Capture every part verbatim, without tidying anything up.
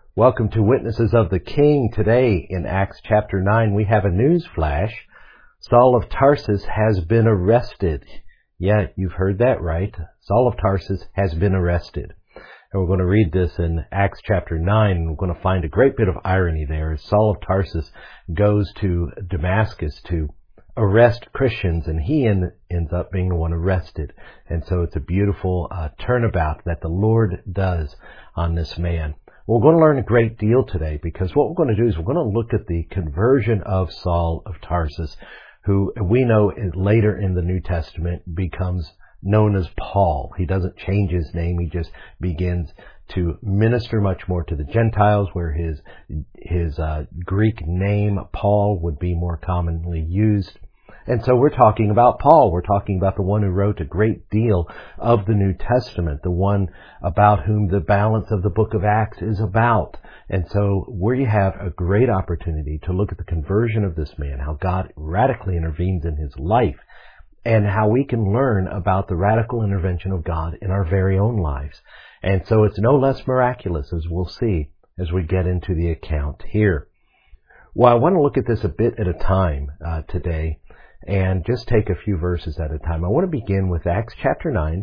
Welcome to Witnesses of the King. Today in Acts chapter nine, we have a news flash. Saul of Tarsus has been arrested. Yeah, you've heard that right. Saul of Tarsus has been arrested. And we're going to read this in Acts chapter nine, and we're going to find a great bit of irony there. Saul of Tarsus goes to Damascus to arrest Christians, and he en- ends up being the one arrested. And so it's a beautiful uh, turnabout that the Lord does on this man. We're going to learn a great deal today, because what we're going to do is we're going to look at the conversion of Saul of Tarsus, who we know later in the New Testament becomes known as Paul. He doesn't change his name. He just begins to minister much more to the Gentiles, where his his uh, Greek name, Paul, would be more commonly used. And so we're talking about Paul. We're talking about the one who wrote a great deal of the New Testament, the one about whom the balance of the book of Acts is about. And so we have a great opportunity to look at the conversion of this man, how God radically intervenes in his life, and how we can learn about the radical intervention of God in our very own lives. And so it's no less miraculous, as we'll see as we get into the account here. Well, I want to look at this a bit at a time uh, today, and just take a few verses at a time. I want to begin with Acts chapter nine,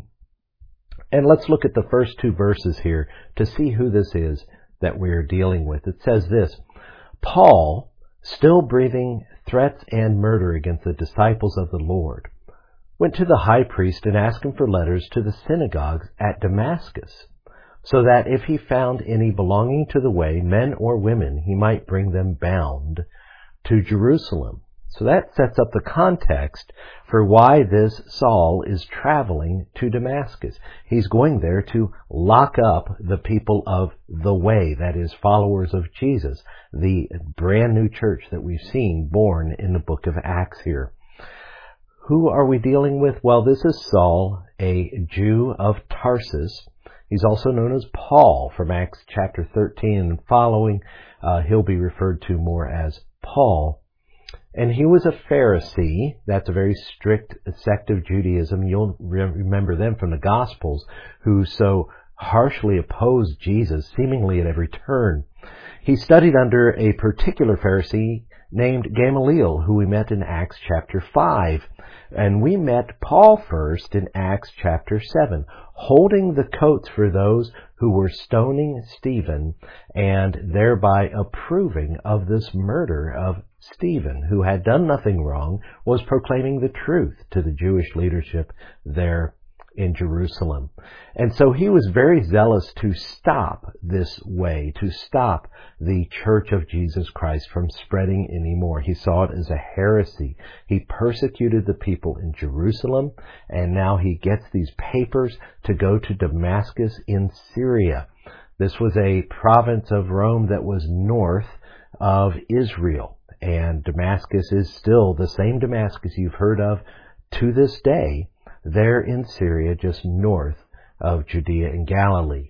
and let's look at the first two verses here to see who this is that we're dealing with. It says this: Paul, still breathing threats and murder against the disciples of the Lord, went to the high priest and asked him for letters to the synagogues at Damascus, so that if he found any belonging to the way, men or women, he might bring them bound to Jerusalem. So that sets up the context for why this Saul is traveling to Damascus. He's going there to lock up the people of the way, that is, followers of Jesus, the brand new church that we've seen born in the book of Acts here. Who are we dealing with? Well, this is Saul, a Jew of Tarsus. He's also known as Paul from Acts chapter thirteen and following. Uh, he'll be referred to more as Paul. And he was a Pharisee. That's a very strict sect of Judaism. You'll re- remember them from the Gospels, who so harshly opposed Jesus, seemingly at every turn. He studied under a particular Pharisee named Gamaliel, who we met in Acts chapter five. And we met Paul first in Acts chapter seven, holding the coats for those who were stoning Stephen, and thereby approving of this murder of Stephen, who had done nothing wrong, was proclaiming the truth to the Jewish leadership there in Jerusalem. And so he was very zealous to stop this way, to stop the Church of Jesus Christ from spreading anymore. He saw it as a heresy. He persecuted the people in Jerusalem, and now he gets these papers to go to Damascus in Syria. This was a province of Rome that was north of Israel, and Damascus is still the same Damascus you've heard of to this day, there in Syria, just north of Judea and Galilee.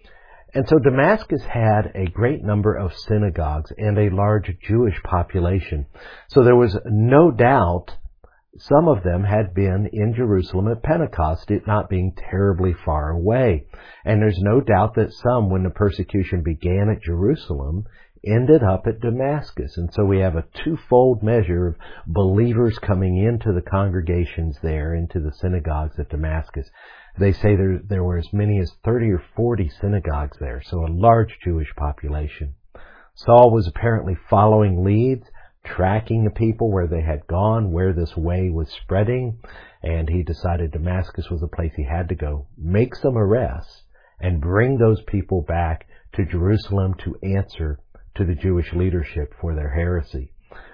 And so Damascus had a great number of synagogues and a large Jewish population. So there was no doubt some of them had been in Jerusalem at Pentecost, it not being terribly far away. And there's no doubt that some, when the persecution began at Jerusalem, ended up at Damascus. And so we have a twofold measure of believers coming into the congregations there, into the synagogues at Damascus. They say there, there were as many as thirty or forty synagogues there, so a large Jewish population. Saul was apparently following leads, tracking the people where they had gone, where this way was spreading, and he decided Damascus was a place he had to go, make some arrests, and bring those people back to Jerusalem to answer to the Jewish leadership for their heresy.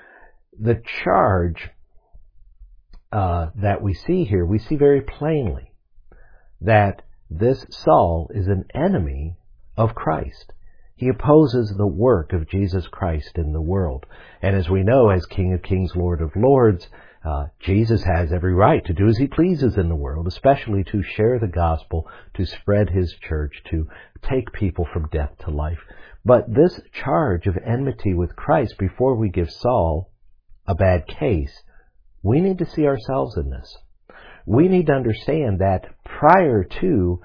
The charge uh, that we see here, we see very plainly that this Saul is an enemy of Christ. He opposes the work of Jesus Christ in the world. And as we know, as King of Kings, Lord of Lords, uh, Jesus has every right to do as he pleases in the world, especially to share the gospel, to spread his church, to take people from death to life. But this charge of enmity with Christ, before we give Saul a bad case, we need to see ourselves in this. We need to understand that prior to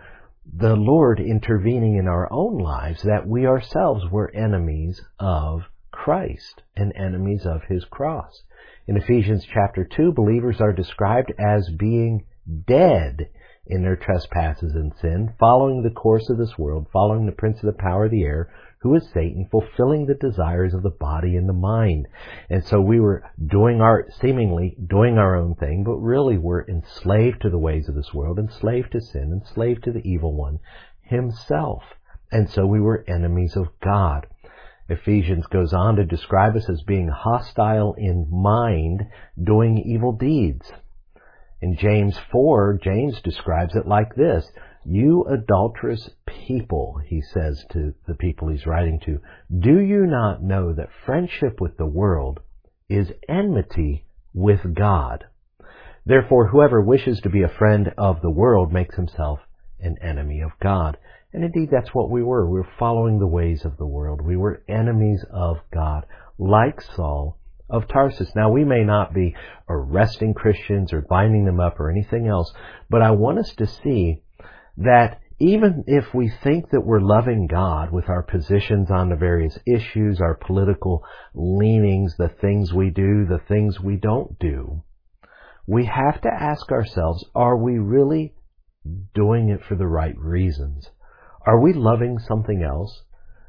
the Lord intervening in our own lives that we ourselves were enemies of Christ and enemies of His cross. In Ephesians chapter two, believers are described as being dead in their trespasses and sin, following the course of this world, following the prince of the power of the air, who is Satan, fulfilling the desires of the body and the mind. And so we were doing our, seemingly doing our own thing, but really we're enslaved to the ways of this world, enslaved to sin, enslaved to the evil one himself. And so we were enemies of God. Ephesians goes on to describe us as being hostile in mind, doing evil deeds. In James four, James describes it like this: "You adulterous people," he says to the people he's writing to, "do you not know that friendship with the world is enmity with God? Therefore, whoever wishes to be a friend of the world makes himself an enemy of God." And indeed, that's what we were. We were following the ways of the world. We were enemies of God, like Saul of Tarsus. Now, we may not be arresting Christians or binding them up or anything else, but I want us to see that even if we think that we're loving God with our positions on the various issues, our political leanings, the things we do, the things we don't do, we have to ask ourselves, are we really doing it for the right reasons? Are we loving something else?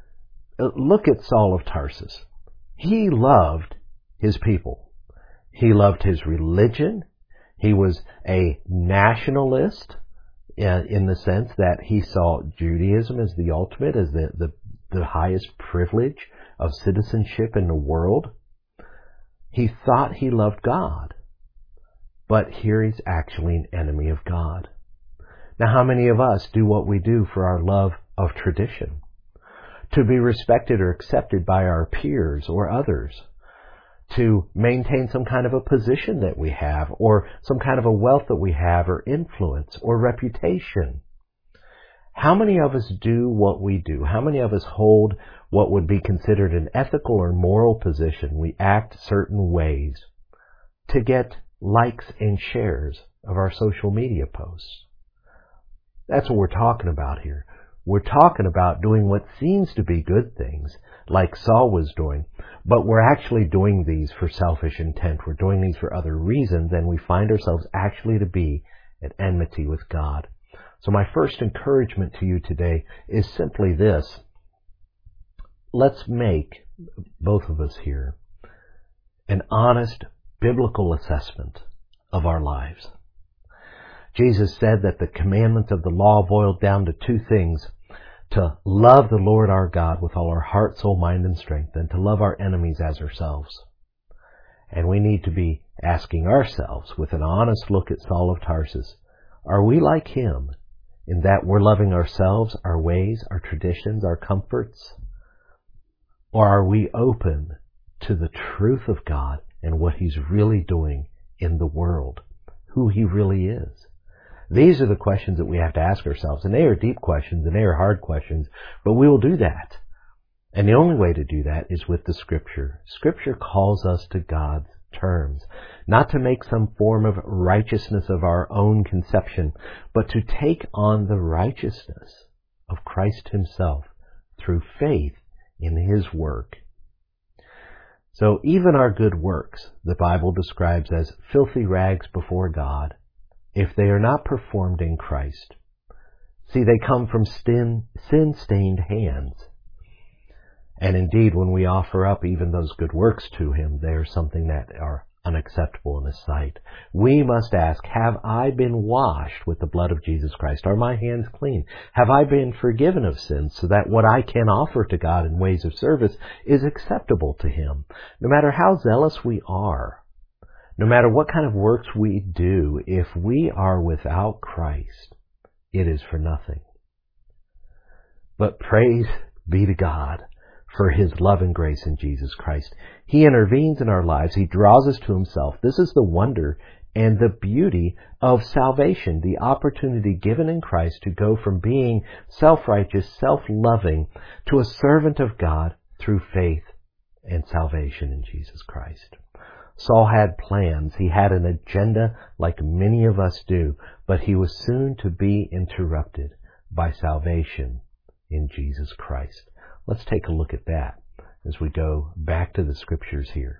Look at Saul of Tarsus. He loved his people. He loved his religion. He was a nationalist in the sense that he saw Judaism as the ultimate, as the, the, the highest privilege of citizenship in the world. He thought he loved God, but here he's actually an enemy of God. Now, how many of us do what we do for our love of tradition? To be respected or accepted by our peers or others? To maintain some kind of a position that we have, or some kind of a wealth that we have, or influence, or reputation? How many of us do what we do? How many of us hold what would be considered an ethical or moral position? We act certain ways to get likes and shares of our social media posts. That's what we're talking about here. We're talking about doing what seems to be good things, like Saul was doing, but we're actually doing these for selfish intent. We're doing these for other reasons, and we find ourselves actually to be at enmity with God. So my first encouragement to you today is simply this. Let's make, both of us here, an honest biblical assessment of our lives. Jesus said that the commandments of the law boiled down to two things: to love the Lord our God with all our heart, soul, mind, and strength, and to love our enemies as ourselves. And we need to be asking ourselves, with an honest look at Saul of Tarsus, are we like him in that we're loving ourselves, our ways, our traditions, our comforts? Or are we open to the truth of God and what He's really doing in the world, who He really is? These are the questions that we have to ask ourselves, and they are deep questions, and they are hard questions, but we will do that. And the only way to do that is with the Scripture. Scripture calls us to God's terms, not to make some form of righteousness of our own conception, but to take on the righteousness of Christ Himself through faith in His work. So even our good works, the Bible describes as filthy rags before God, if they are not performed in Christ. See, they come from sin, sin-stained hands. And indeed, when we offer up even those good works to Him, they are something that are unacceptable in His sight. We must ask, have I been washed with the blood of Jesus Christ? Are my hands clean? Have I been forgiven of sins so that what I can offer to God in ways of service is acceptable to Him? No matter how zealous we are, no matter what kind of works we do, if we are without Christ, it is for nothing. But praise be to God for His love and grace in Jesus Christ. He intervenes in our lives. He draws us to Himself. This is the wonder and the beauty of salvation, the opportunity given in Christ to go from being self-righteous, self-loving, to a servant of God through faith and salvation in Jesus Christ. Saul had plans. He had an agenda like many of us do, but he was soon to be interrupted by salvation in Jesus Christ. Let's take a look at that as we go back to the scriptures here.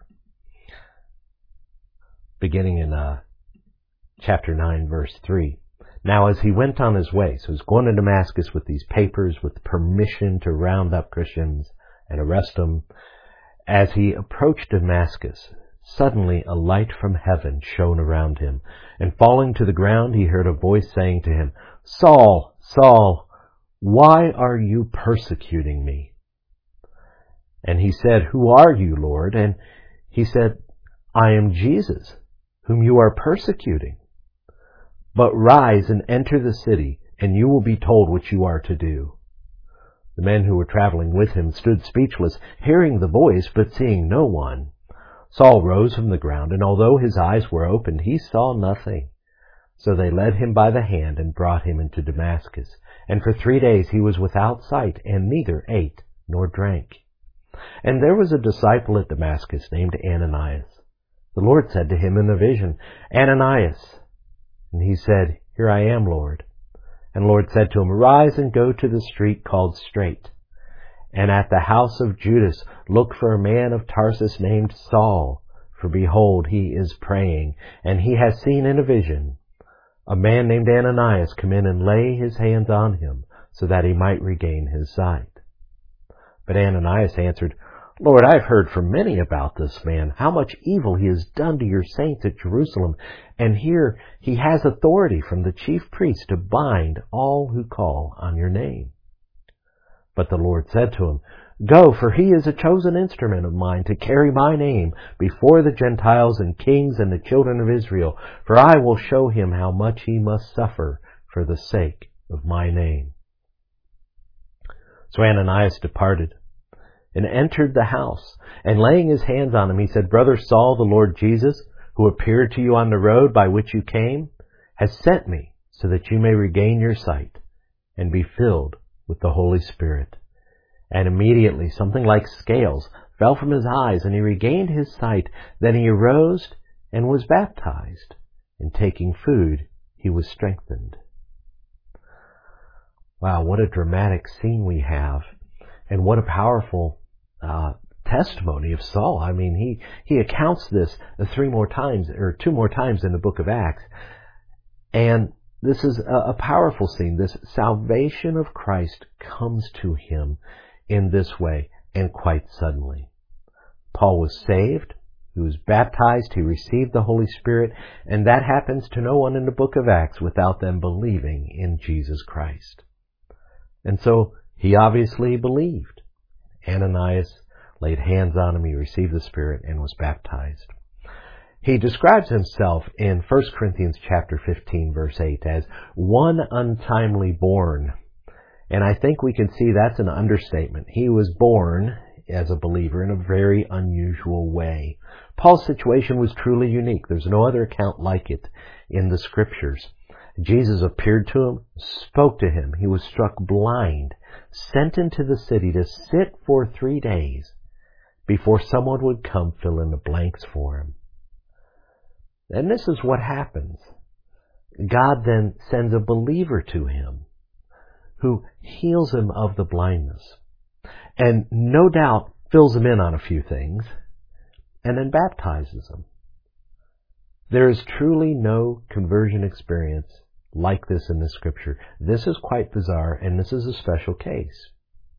Beginning in uh, chapter nine, verse three. Now as he went on his way, so he's going to Damascus with these papers, with permission to round up Christians and arrest them. As he approached Damascus, suddenly a light from heaven shone around him, and falling to the ground, he heard a voice saying to him, Saul, Saul, why are you persecuting me? And he said, Who are you, Lord? And he said, I am Jesus, whom you are persecuting. But rise and enter the city, and you will be told what you are to do. The men who were traveling with him stood speechless, hearing the voice, but seeing no one. Saul rose from the ground, and although his eyes were opened, he saw nothing. So they led him by the hand and brought him into Damascus. And for three days he was without sight, and neither ate nor drank. And there was a disciple at Damascus named Ananias. The Lord said to him in a vision, Ananias. And he said, Here I am, Lord. And the Lord said to him, Rise and go to the street called Straight, and at the house of Judas look for a man of Tarsus named Saul, for behold, he is praying, and he has seen in a vision a man named Ananias come in and lay his hands on him, so that he might regain his sight. But Ananias answered, Lord, I've heard from many about this man, how much evil he has done to your saints at Jerusalem, and here he has authority from the chief priest to bind all who call on your name. But the Lord said to him, Go, for he is a chosen instrument of mine to carry my name before the Gentiles and kings and the children of Israel, for I will show him how much he must suffer for the sake of my name. So Ananias departed and entered the house, and laying his hands on him, he said, Brother Saul, the Lord Jesus, who appeared to you on the road by which you came, has sent me so that you may regain your sight and be filled with the Holy Spirit. And immediately something like scales fell from his eyes, and he regained his sight. Then he arose and was baptized, and taking food, he was strengthened. Wow, what a dramatic scene we have, and what a powerful uh, testimony of Saul. I mean, he, he accounts this three more times, or two more times in the book of Acts. And this is a, a powerful scene. This salvation of Christ comes to him in this way, and quite suddenly. Paul was saved, he was baptized, he received the Holy Spirit, and that happens to no one in the book of Acts without them believing in Jesus Christ. And so he obviously believed. Ananias laid hands on him, he received the Spirit, and was baptized. He describes himself in First Corinthians chapter fifteen, verse eight, as one untimely born. And I think we can see that's an understatement. He was born as a believer in a very unusual way. Paul's situation was truly unique. There's no other account like it in the Scriptures. Jesus appeared to him, spoke to him. He was struck blind, sent into the city to sit for three days before someone would come fill in the blanks for him. And this is what happens. God then sends a believer to him who heals him of the blindness, and no doubt fills him in on a few things, and then baptizes him. There is truly no conversion experience like this in the Scripture. This is quite bizarre, and this is a special case.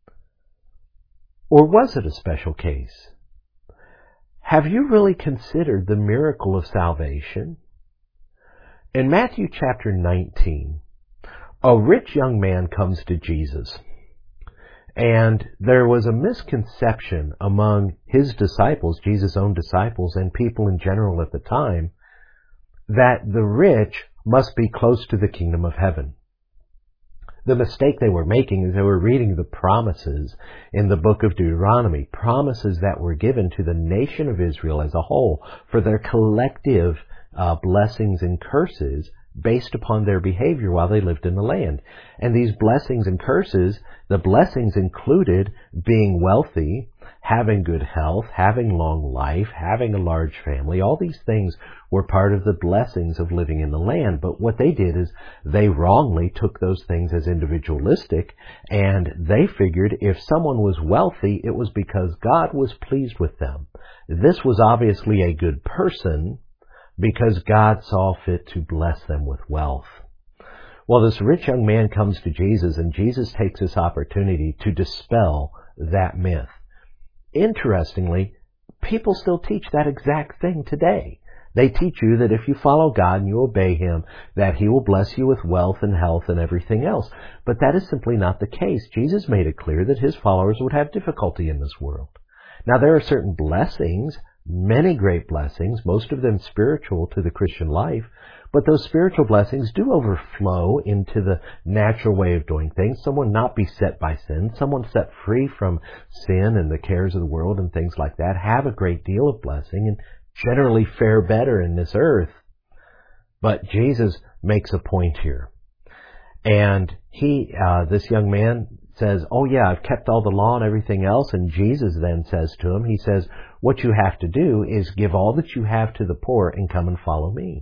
Or was it a special case? Have you really considered the miracle of salvation? In Matthew chapter nineteen, a rich young man comes to Jesus, and there was a misconception among his disciples, Jesus' own disciples, and people in general at the time, that the rich must be close to the kingdom of heaven. The mistake they were making is they were reading the promises in the book of Deuteronomy, promises that were given to the nation of Israel as a whole for their collective uh, blessings and curses based upon their behavior while they lived in the land. And these blessings and curses, the blessings included being wealthy, having good health, having long life, having a large family. All these things were part of the blessings of living in the land. But what they did is they wrongly took those things as individualistic, and they figured if someone was wealthy, it was because God was pleased with them. This was obviously a good person because God saw fit to bless them with wealth. Well, this rich young man comes to Jesus, and Jesus takes this opportunity to dispel that myth. Interestingly, people still teach that exact thing today. They teach you that if you follow God and you obey Him, that He will bless you with wealth and health and everything else. But that is simply not the case. Jesus made it clear that His followers would have difficulty in this world. Now, there are certain blessings, many great blessings, most of them spiritual to the Christian life, but those spiritual blessings do overflow into the natural way of doing things. Someone not beset by sin, someone set free from sin and the cares of the world and things like that, have a great deal of blessing and generally fare better in this earth. But Jesus makes a point here. And he, uh, this young man says, oh yeah, I've kept all the law and everything else. And Jesus then says to him, he says, what you have to do is give all that you have to the poor and come and follow me.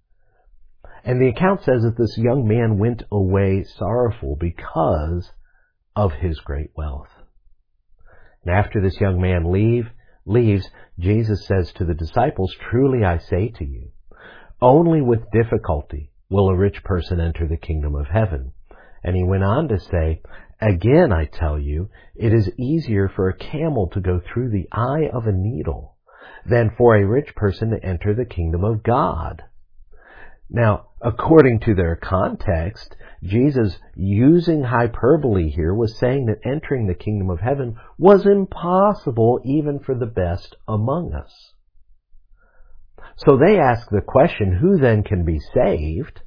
And the account says that this young man went away sorrowful because of his great wealth. And after this young man leave, leaves, Jesus says to the disciples, truly I say to you, only with difficulty will a rich person enter the kingdom of heaven. And he went on to say, again I tell you, it is easier for a camel to go through the eye of a needle than for a rich person to enter the kingdom of God. Now, according to their context, Jesus, using hyperbole here, was saying that entering the kingdom of heaven was impossible even for the best among us. So they ask the question, who then can be saved?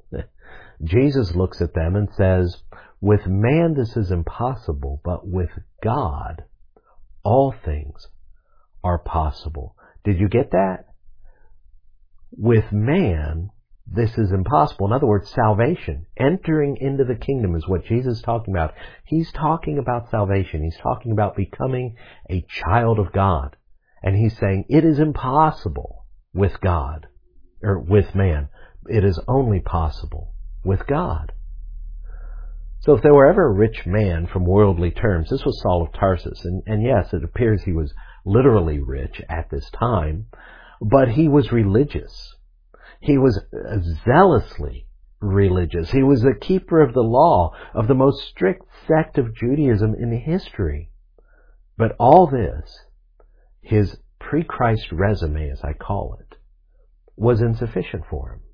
Jesus looks at them and says, with man this is impossible, but with God all things are possible. Did you get that? With man this is impossible. In other words, salvation, entering into the kingdom is what Jesus is talking about. He's talking about salvation. He's talking about becoming a child of God. And he's saying it is impossible with God, or with man. It is only possible with God. So if there were ever a rich man from worldly terms, this was Saul of Tarsus. And, and yes, it appears he was literally rich at this time, but he was religious. He was zealously religious. He was the keeper of the law of the most strict sect of Judaism in history. But all this, his pre-Christ resume, as I call it, was insufficient for him.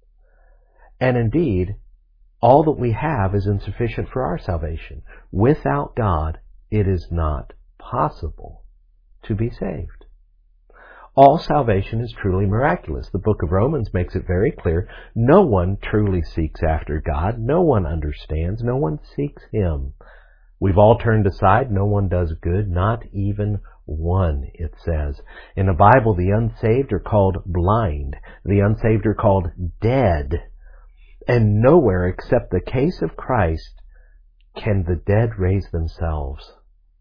And indeed, all that we have is insufficient for our salvation. Without God, it is not possible to be saved. All salvation is truly miraculous. The book of Romans makes it very clear. No one truly seeks after God. No one understands. No one seeks Him. We've all turned aside. No one does good. Not even one, it says. In the Bible, the unsaved are called blind. The unsaved are called dead. And nowhere except the case of Christ can the dead raise themselves.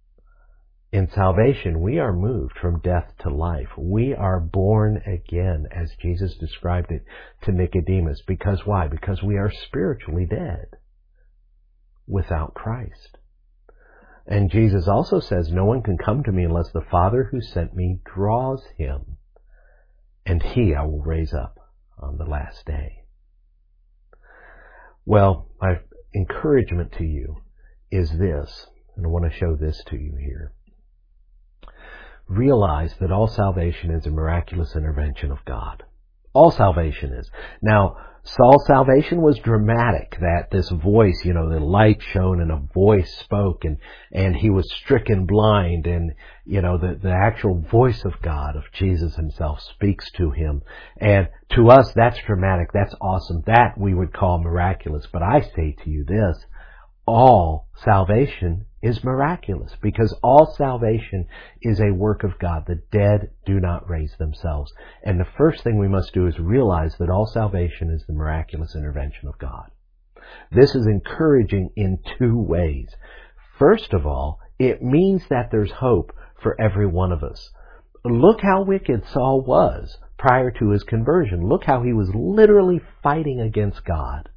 In salvation, we are moved from death to life. We are born again, as Jesus described it to Nicodemus. Because why? Because we are spiritually dead without Christ. And Jesus also says, no one can come to me unless the Father who sent me draws him, and he I will raise up on the last day. Well, my encouragement to you is this, and I want to show this to you here. Realize that all salvation is a miraculous intervention of God. All salvation is. Now, Saul's salvation was dramatic, that this voice, you know, the light shone and a voice spoke, and, and he was stricken blind, and, you know, the, the actual voice of God, of Jesus himself, speaks to him. And to us, that's dramatic. That's awesome. That we would call miraculous. But I say to you this, all salvation is miraculous, because all salvation is a work of God. The dead do not raise themselves. And the first thing we must do is realize that all salvation is the miraculous intervention of God. This is encouraging in two ways. First of all, it means that there's hope for every one of us. Look how wicked Saul was prior to his conversion. Look how he was literally fighting against God.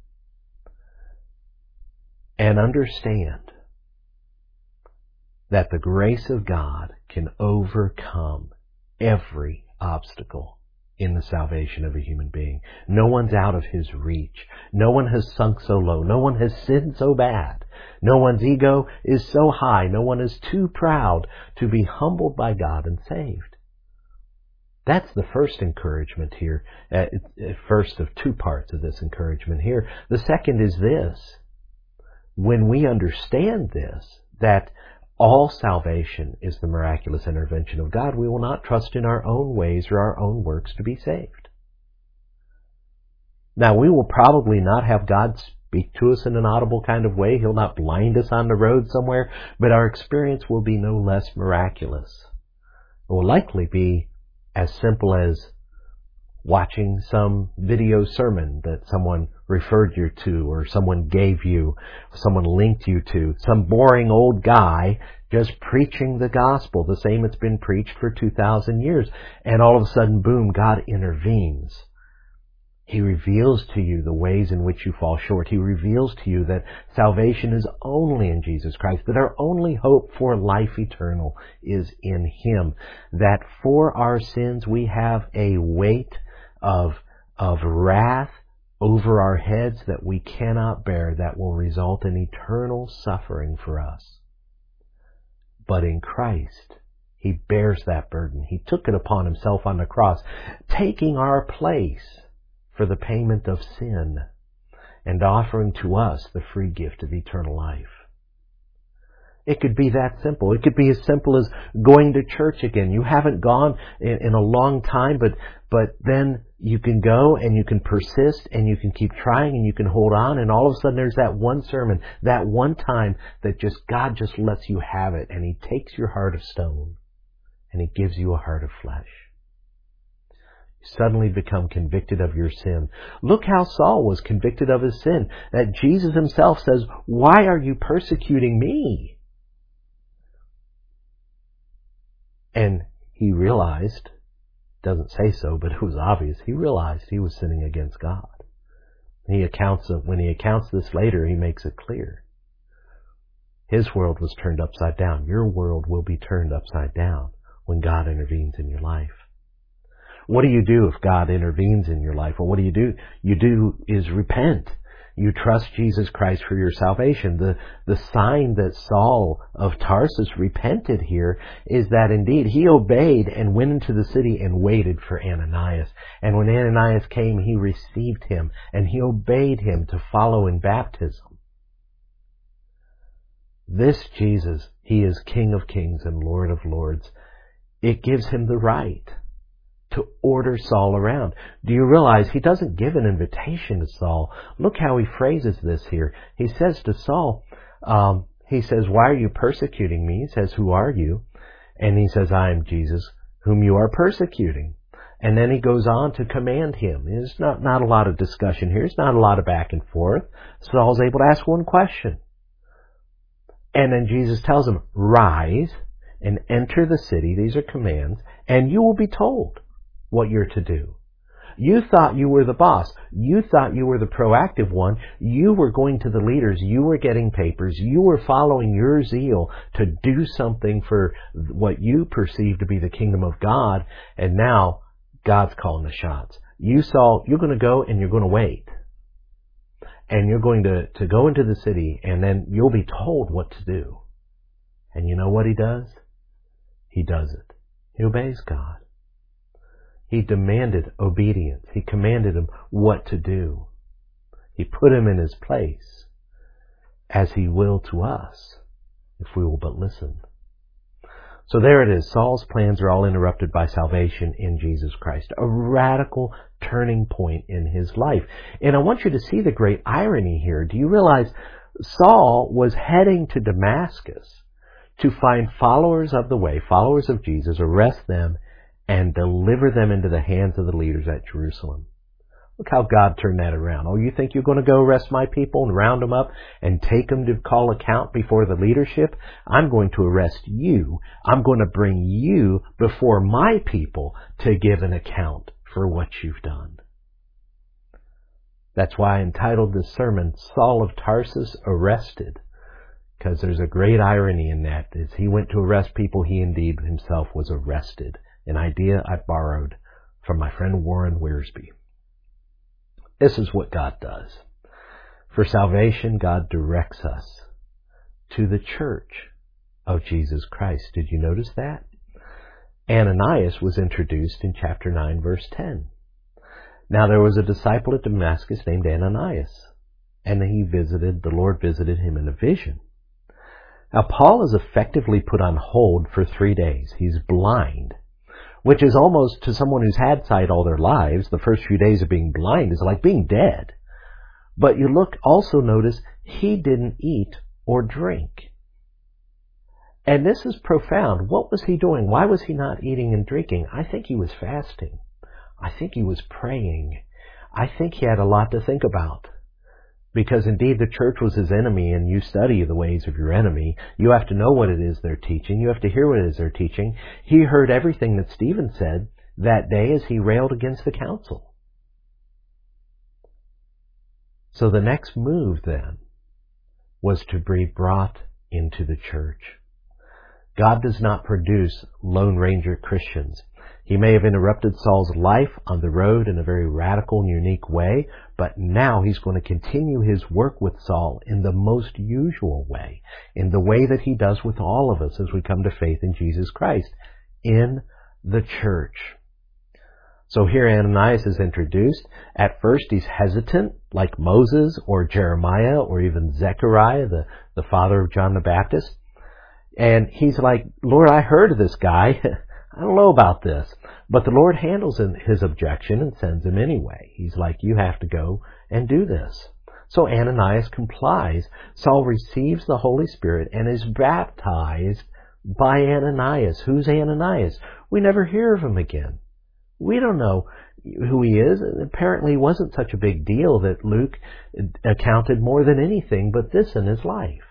And understand that the grace of God can overcome every obstacle in the salvation of a human being. No one's out of his reach. No one has sunk so low. No one has sinned so bad. No one's ego is so high. No one is too proud to be humbled by God and saved. That's the first encouragement here, uh, first of two parts of this encouragement here. The second is this. When we understand this, that all salvation is the miraculous intervention of God, we will not trust in our own ways or our own works to be saved. Now, we will probably not have God speak to us in an audible kind of way. He'll not blind us on the road somewhere, but our experience will be no less miraculous. It will likely be as simple as watching some video sermon that someone referred you to or someone gave you, someone linked you to, some boring old guy just preaching the gospel, the same it's been preached for two thousand years. And all of a sudden, boom, God intervenes. He reveals to you the ways in which you fall short. He reveals to you that salvation is only in Jesus Christ, that our only hope for life eternal is in Him, that for our sins we have a weight of, of wrath over our heads that we cannot bear, that will result in eternal suffering for us. But in Christ, He bears that burden. He took it upon Himself on the cross, taking our place for the payment of sin and offering to us the free gift of eternal life. It could be that simple. It could be as simple as going to church again. You haven't gone in, in a long time, but but then you can go and you can persist and you can keep trying and you can hold on, and all of a sudden there's that one sermon, that one time that just God just lets you have it, and He takes your heart of stone and He gives you a heart of flesh. You suddenly become convicted of your sin. Look how Saul was convicted of his sin. That Jesus Himself says, "Why are you persecuting me?" And he realized, doesn't say so, but it was obvious, he realized he was sinning against God. He accounts of, when he accounts this later, he makes it clear. His world was turned upside down. Your world will be turned upside down when God intervenes in your life. What do you do if God intervenes in your life? Well, what do you do? You do is repent. You trust Jesus Christ for your salvation. The, the sign that Saul of Tarsus repented here is that indeed he obeyed and went into the city and waited for Ananias. And when Ananias came, he received him and he obeyed him to follow in baptism. This Jesus, He is King of kings and Lord of lords. It gives Him the right to order Saul around. Do you realize He doesn't give an invitation to Saul? Look how He phrases this here. He says to Saul, um, He says, "Why are you persecuting me?" He says, "Who are you?" And He says, "I am Jesus, whom you are persecuting." And then He goes on to command him. There's not, not a lot of discussion here. There's not a lot of back and forth. Saul's able to ask one question. And then Jesus tells him, "Rise and enter the city." These are commands. "And you will be told what you're to do." You thought you were the boss. You thought you were the proactive one. You were going to the leaders. You were getting papers. You were following your zeal to do something for what you perceive to be the kingdom of God. And now God's calling the shots. You saw, you're going to go and you're going to wait. And you're going to, to go into the city, and then you'll be told what to do. And you know what He does? He does it. He obeys God. He demanded obedience. He commanded him what to do. He put him in his place, as He will to us, if we will but listen. So there it is. Saul's plans are all interrupted by salvation in Jesus Christ. A radical turning point in his life. And I want you to see the great irony here. Do you realize Saul was heading to Damascus to find followers of the way, followers of Jesus, arrest them, and deliver them into the hands of the leaders at Jerusalem? Look how God turned that around. Oh, you think you're going to go arrest my people and round them up and take them to call account before the leadership? I'm going to arrest you. I'm going to bring you before my people to give an account for what you've done. That's why I entitled this sermon, Saul of Tarsus Arrested, because there's a great irony in that. As he went to arrest people, he indeed himself was arrested. An idea I borrowed from my friend Warren Wiersbe. This is what God does. For salvation, God directs us to the church of Jesus Christ. Did you notice that? Ananias was introduced in chapter nine, verse ten. Now there was a disciple at Damascus named Ananias, and he visited, the Lord visited him in a vision. Now Paul is effectively put on hold for three days. He's blind, which is almost, to someone who's had sight all their lives, the first few days of being blind is like being dead. But you look, also notice, he didn't eat or drink. And this is profound. What was he doing? Why was he not eating and drinking? I think he was fasting. I think he was praying. I think he had a lot to think about. Because indeed the church was his enemy, and you study the ways of your enemy. You have to know what it is they're teaching. You have to hear what it is they're teaching. He heard everything that Stephen said that day as he railed against the council. So the next move then was to be brought into the church. God does not produce Lone Ranger Christians. He may have interrupted Saul's life on the road in a very radical and unique way, but now he's going to continue his work with Saul in the most usual way, in the way that he does with all of us as we come to faith in Jesus Christ, in the church. So here Ananias is introduced. At first he's hesitant, like Moses or Jeremiah or even Zechariah, the, the father of John the Baptist. And he's like, Lord, I heard of this guy. I don't know about this. But the Lord handles his objection and sends him anyway. He's like, you have to go and do this. So Ananias complies. Saul receives the Holy Spirit and is baptized by Ananias. Who's Ananias? We never hear of him again. We don't know who he is. Apparently it wasn't such a big deal that Luke accounted more than anything but this in his life.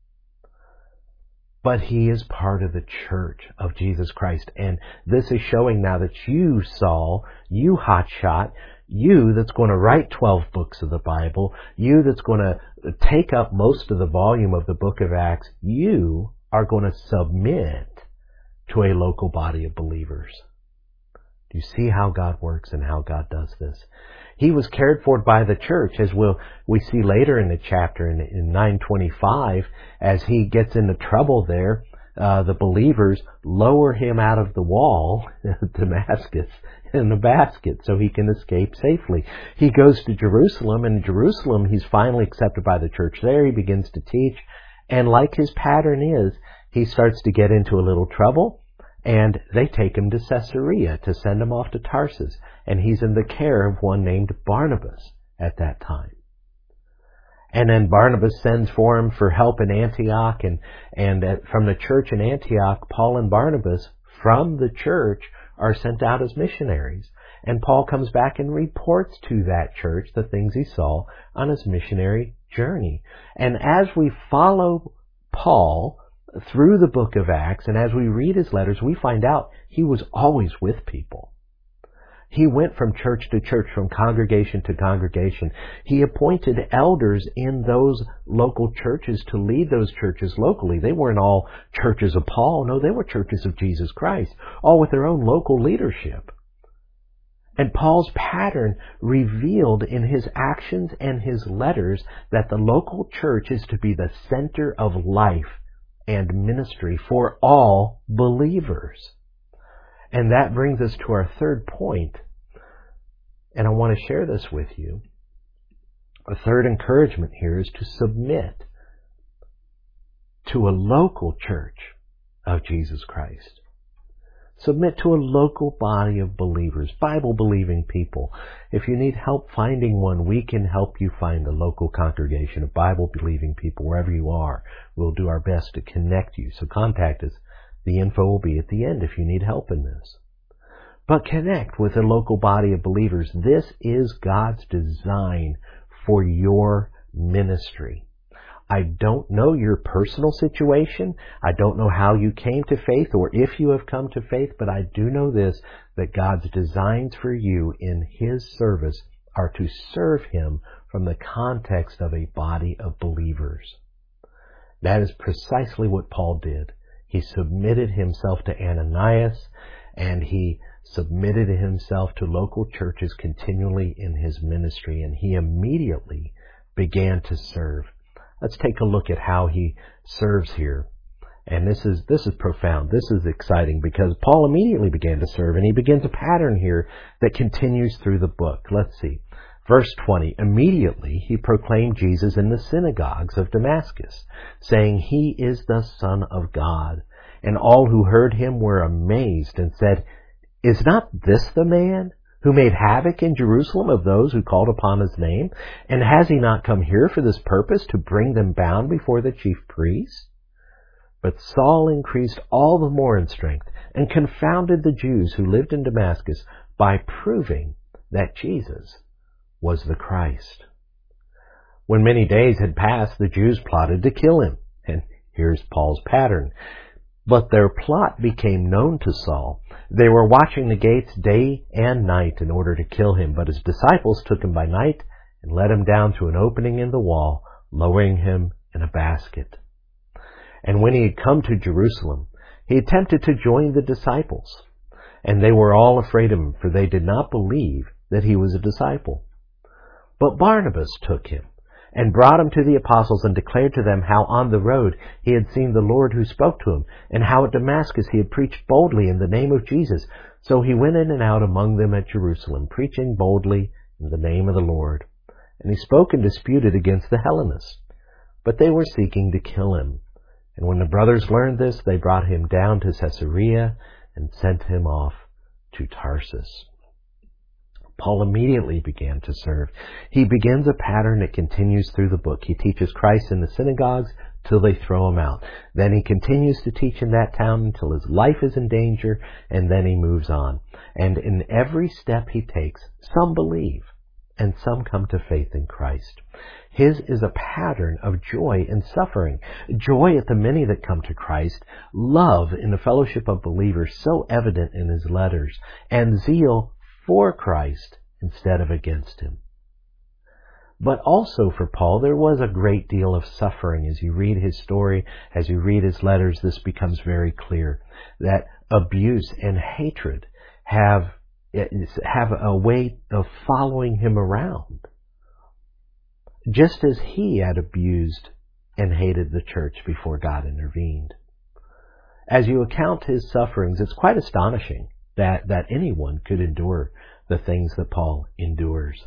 But he is part of the church of Jesus Christ. And this is showing now that you, Saul, you hotshot, you that's going to write twelve books of the Bible, you that's going to take up most of the volume of the book of Acts, you are going to submit to a local body of believers. Do you see how God works and how God does this? He was cared for by the church, as we'll, we see later in the chapter in, in nine twenty-five, as he gets into trouble there, uh, the believers lower him out of the wall, Damascus, in a basket so he can escape safely. He goes to Jerusalem, and in Jerusalem he's finally accepted by the church there. He begins to teach, and like his pattern is, he starts to get into a little trouble. And they take him to Caesarea to send him off to Tarsus. And he's in the care of one named Barnabas at that time. And then Barnabas sends for him for help in Antioch. And, and at, from the church in Antioch, Paul and Barnabas from the church are sent out as missionaries. And Paul comes back and reports to that church the things he saw on his missionary journey. And as we follow Paul through the book of Acts, and as we read his letters, we find out he was always with people. He went from church to church, from congregation to congregation. He appointed elders in those local churches to lead those churches locally. They weren't all churches of Paul. No, they were churches of Jesus Christ, all with their own local leadership. And Paul's pattern revealed in his actions and his letters that the local church is to be the center of life and ministry for all believers. And that brings us to our third point. And I want to share this with you. A third encouragement here is to submit to a local church of Jesus Christ. Submit to a local body of believers, Bible-believing people. If you need help finding one, we can help you find a local congregation of Bible-believing people wherever you are. We'll do our best to connect you. So contact us. The info will be at the end if you need help in this. but connect with a local body of believers. This is God's design for your ministry. I don't know your personal situation. I don't know how you came to faith or if you have come to faith, but I do know this, that God's designs for you in His service are to serve Him from the context of a body of believers. That is precisely what Paul did. He submitted himself to Ananias, and he submitted himself to local churches continually in his ministry, and he immediately began to serve. Let's take a look at how he serves here. And this is this is profound. This is exciting because Paul immediately began to serve, and he begins a pattern here that continues through the book. Let's see. Verse twenty, immediately he proclaimed Jesus in the synagogues of Damascus, saying, "He is the Son of God." And all who heard him were amazed and said, "Is not this the man who made havoc in Jerusalem of those who called upon his name? And has he not come here for this purpose, to bring them bound before the chief priests?" But Saul increased all the more in strength and confounded the Jews who lived in Damascus by proving that Jesus was the Christ. When many days had passed, the Jews plotted to kill him. And here's Paul's pattern. But their plot became known to Saul. They were watching the gates day and night in order to kill him. But his disciples took him by night and let him down through an opening in the wall, lowering him in a basket. And when he had come to Jerusalem, he attempted to join the disciples. And they were all afraid of him, for they did not believe that he was a disciple. But Barnabas took him and brought him to the apostles and declared to them how on the road he had seen the Lord who spoke to him, and how at Damascus he had preached boldly in the name of Jesus. So he went in and out among them at Jerusalem, preaching boldly in the name of the Lord. And he spoke and disputed against the Hellenists, but they were seeking to kill him. And when the brothers learned this, they brought him down to Caesarea and sent him off to Tarsus. Paul immediately began to serve. He begins a pattern that continues through the book. He teaches Christ in the synagogues till they throw him out. Then he continues to teach in that town until his life is in danger, and then he moves on. And in every step he takes, some believe, and some come to faith in Christ. His is a pattern of joy in suffering, joy at the many that come to Christ, love in the fellowship of believers so evident in his letters, and zeal for Christ instead of against him. But also for Paul, there was a great deal of suffering. As you read his story, as you read his letters, this becomes very clear that abuse and hatred have, have a way of following him around, just as he had abused and hated the church before God intervened. As you account his sufferings, it's quite astonishing that, that anyone could endure the things that Paul endures.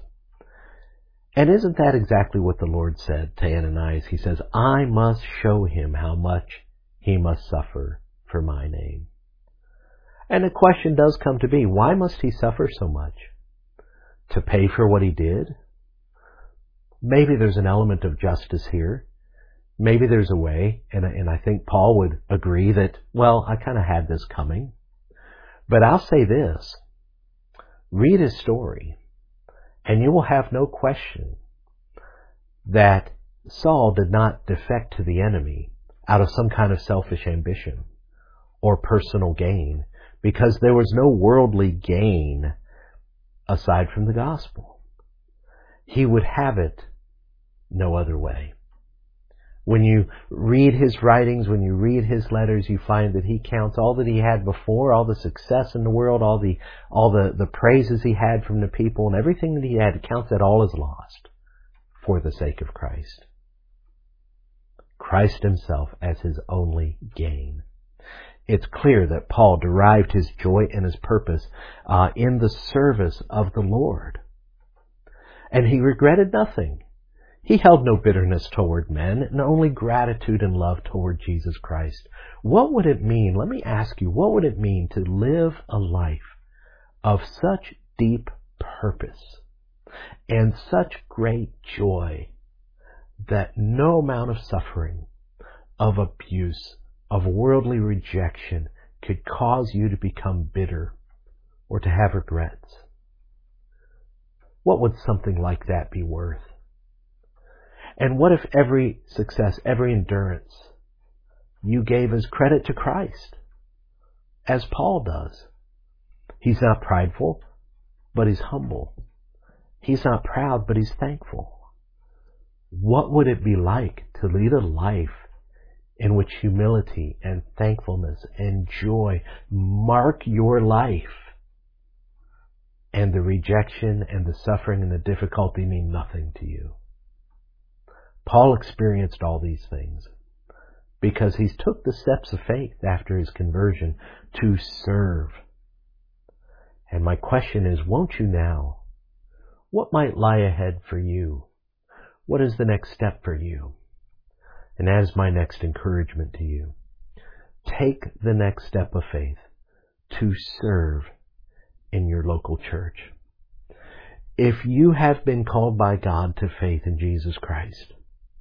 And isn't that exactly what the Lord said to Ananias? He says, "I must show him how much he must suffer for my name." And the question does come to be, why must he suffer so much? To pay for what he did? Maybe there's an element of justice here. Maybe there's a way, and, and I think Paul would agree that, well, I kind of had this coming. But I'll say this, read his story, and you will have no question that Saul did not defect to the enemy out of some kind of selfish ambition or personal gain, because there was no worldly gain aside from the gospel. He would have it no other way. When you read his writings, when you read his letters, you find that he counts all that he had before, all the success in the world, all the all the, the praises he had from the people, and everything that he had, he counts that all as lost for the sake of Christ. Christ himself as his only gain. It's clear that Paul derived his joy and his purpose uh, in the service of the Lord. And he regretted nothing. He held no bitterness toward men, and only gratitude and love toward Jesus Christ. What would it mean, let me ask you, what would it mean to live a life of such deep purpose and such great joy that no amount of suffering, of abuse, of worldly rejection could cause you to become bitter or to have regrets? What would something like that be worth? And what if every success, every endurance you gave as credit to Christ, as Paul does? He's not prideful, but he's humble. He's not proud, but he's thankful. What would it be like to lead a life in which humility and thankfulness and joy mark your life, and the rejection and the suffering and the difficulty mean nothing to you? Paul experienced all these things because he took the steps of faith after his conversion to serve. And my question is, won't you now? What might lie ahead for you? What is the next step for you? And that is my next encouragement to you. Take the next step of faith to serve in your local church. If you have been called by God to faith in Jesus Christ,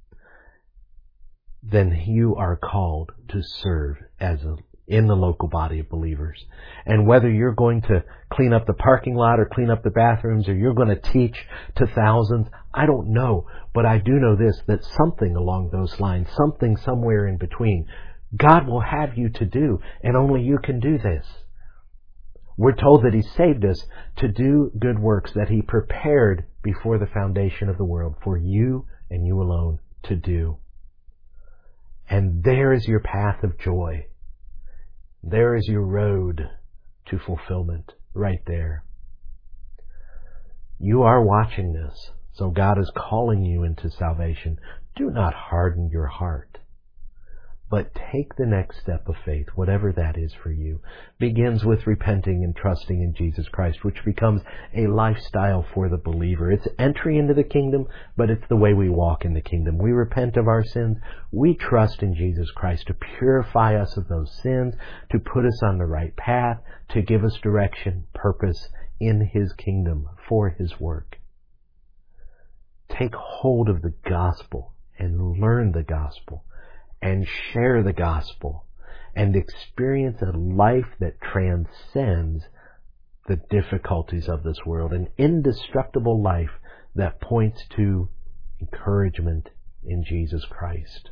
then you are called to serve as a in the local body of believers. And whether you're going to clean up the parking lot or clean up the bathrooms, or you're going to teach to thousands, I don't know. But I do know this, that something along those lines, something somewhere in between, God will have you to do, and only you can do this. We're told that He saved us to do good works that He prepared before the foundation of the world for you and you alone to do. And there is your path of joy. There is your road to fulfillment right there. You are watching this, so God is calling you into salvation. Do not harden your heart, but take the next step of faith, whatever that is for you. Begins with repenting and trusting in Jesus Christ, which becomes a lifestyle for the believer. It's entry into the kingdom, but it's the way we walk in the kingdom. We repent of our sins. We trust in Jesus Christ to purify us of those sins, to put us on the right path, to give us direction, purpose in His kingdom for His work. Take hold of the gospel and learn the gospel, and share the gospel, and experience a life that transcends the difficulties of this world, an indestructible life that points to encouragement in Jesus Christ.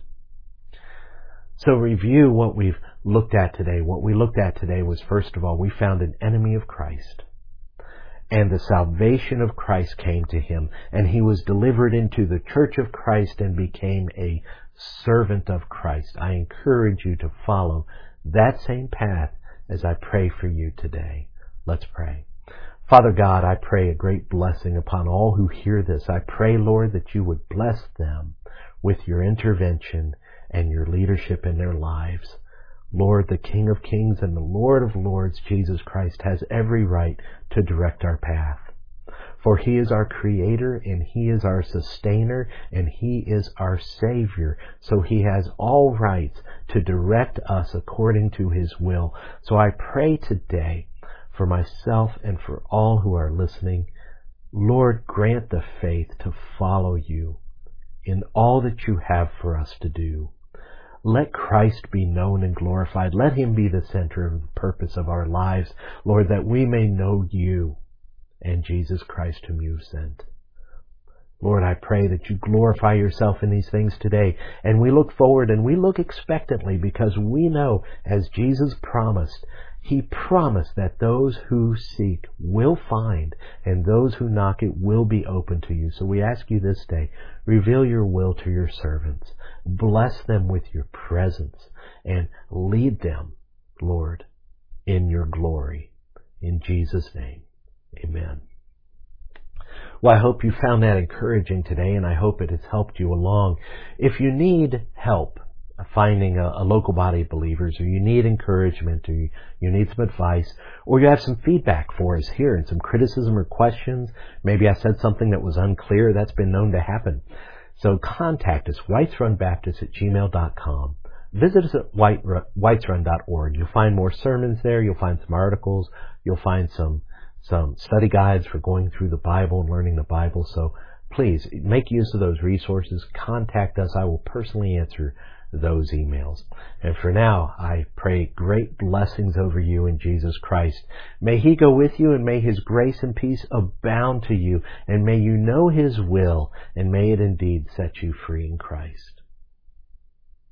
So review what we've looked at today. What we looked at today was, first of all, we found an enemy of Christ, and the salvation of Christ came to him, and he was delivered into the church of Christ and became a servant of Christ. I encourage you to follow that same path as I pray for you today. Let's pray. Father God, I pray a great blessing upon all who hear this. I pray, Lord, that you would bless them with your intervention and your leadership in their lives. Lord, the King of Kings and the Lord of Lords, Jesus Christ, has every right to direct our path. For He is our Creator, and He is our Sustainer, and He is our Savior. So He has all rights to direct us according to His will. So I pray today for myself and for all who are listening, Lord, grant the faith to follow you in all that you have for us to do. Let Christ be known and glorified. Let Him be the center of the purpose of our lives, Lord, that we may know you and Jesus Christ whom you sent. Lord, I pray that you glorify yourself in these things today. And we look forward and we look expectantly, because we know, as Jesus promised, He promised that those who seek will find, and those who knock, it will be open to you. So we ask you this day, reveal your will to your servants. Bless them with your presence and lead them, Lord, in your glory. In Jesus' name, amen. Well, I hope you found that encouraging today, and I hope it has helped you along. If you need help finding a, a local body of believers, or you need encouragement, or you, you need some advice, or you have some feedback for us here and some criticism or questions, maybe I said something that was unclear, that's been known to happen. So contact us, whites run baptist at gmail dot com. Visit us at whites run dot org. You'll find more sermons there. You'll find some articles. You'll find some some study guides for going through the Bible and learning the Bible. So please make use of those resources. Contact us. I will personally answer those emails. And for now, I pray great blessings over you in Jesus Christ. May He go with you, and may His grace and peace abound to you, and may you know His will, and may it indeed set you free in Christ.